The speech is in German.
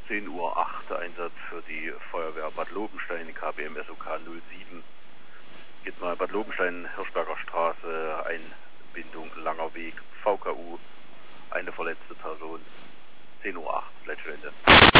10:08 Uhr Einsatz für die Feuerwehr Bad Lobenstein, KBM SOK 07. Geht mal Bad Lobenstein, Hirschberger Straße, Einbindung Langer Weg, VKU, eine verletzte Person, 10:08 Uhr, Leitstelle.